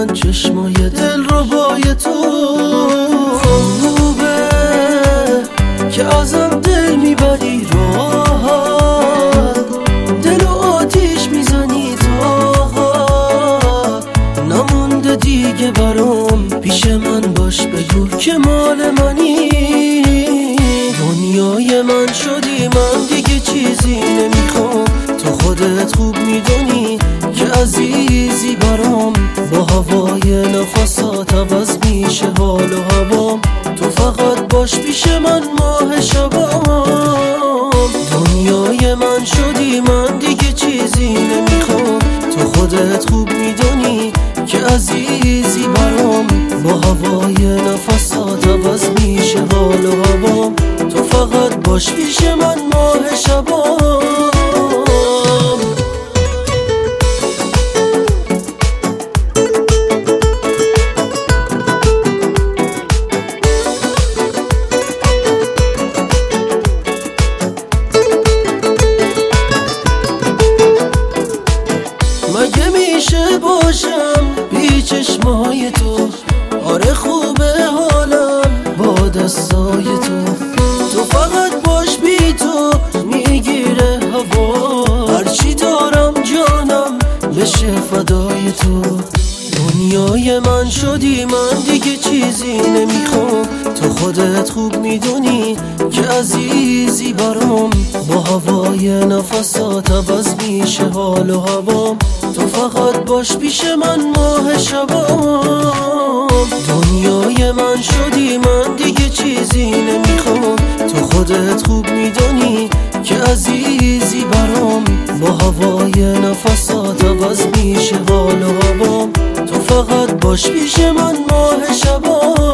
من چشمای دل رو بای تو. خوبه که ازم دل میبری راحت، دل و آتیش میزنی تا نمونده دیگه برام. پیش من باش بگو که مال منی. دنیای من شدی، من دیگه چیزی نمیخوام. تو خودت خوب میدونی که عزیزی برام. با هوای نفسات عوض میشه حال و هوام. تو فقط باش پیش من ماه شبام. دنیای من شدی، من دیگه چیزی نمیخوام. تو خودت خوب میدونی که عزیزی برام. با هوای نفسات عوض میشه حال و هوام. تو فقط باش پیش من ماه شبام. مگه میشه باشم بی چشمای تو؟ آره خوبه حالم با دستای تو. تو فقط باش بی تو میگیره هوا. هرچی دارم جانم بشه فدای تو. دنیای من شدی، من دیگه چیزی نمیخوام. تو خودت خوب میدونی که عزیزی برام. با هوای نفسات عوض میشه حال و هوام. تو فقط باش پیش من ماه شبام. دنیای من شدی، من دیگه چیزی نمیخوام. تو خودت خوب میدونی که عزیزی برام. با هوای نفسات عوض میشه حال و هوام. تو فقط باش پیش من ماه شبام.